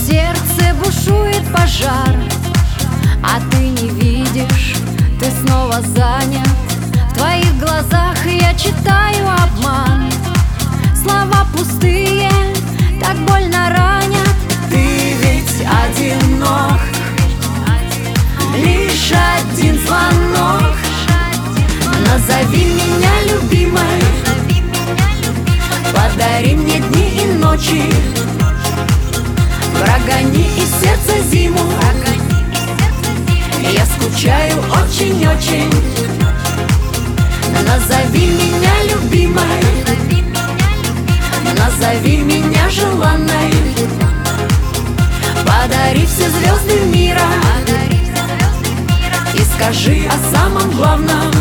сердце бушует пожар, а ты не видишь, ты снова занят. В твоих глазах я читаю обман. Слова пустые, так больно ранят. Ты ведь одинок, лишь один звонок. Назови меня любимой, подари мне дни и ночи. Прогони из сердца зиму, я скучаю очень-очень. Назови меня любимой, назови меня желанной. Подари все звезды мира и скажи о самом главном.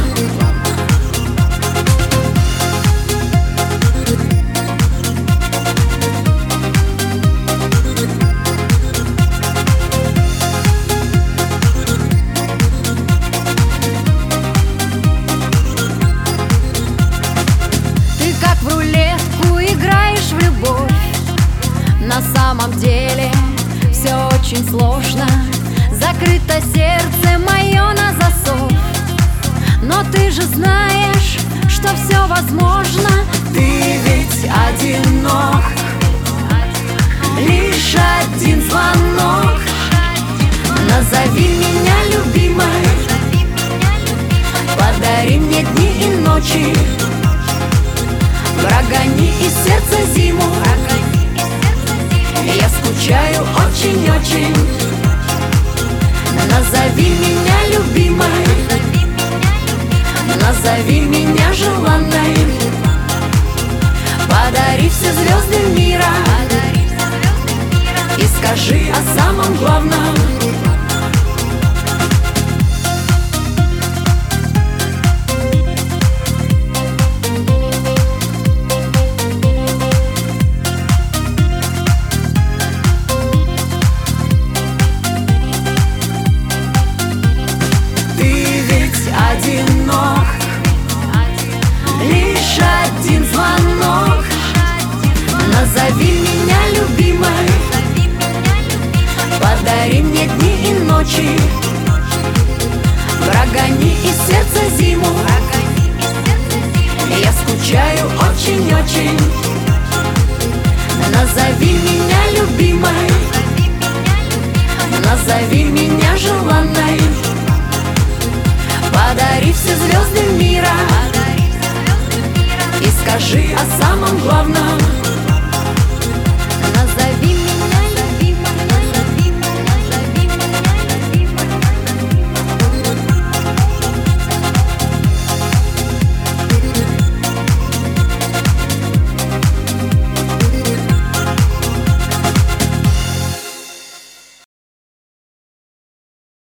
На самом деле все очень сложно. Закрыто сердце мое на засов, но ты же знаешь, что все возможно. Ты ведь одинок, лишь один звонок. Назови меня любимой, подари мне дни и ночи. Прогони из сердца зиму, я скучаю очень-очень. Назови меня любимой, назови меня желанной. Подари все звезды мира и скажи о самом главном. Одинок, лишь один звонок. Назови меня любимой, подари мне дни и ночи. Прогони из сердца зиму, я скучаю очень-очень. Назови меня любимой, назови меня желанной. Подари все звезды мира и скажи о самом главном.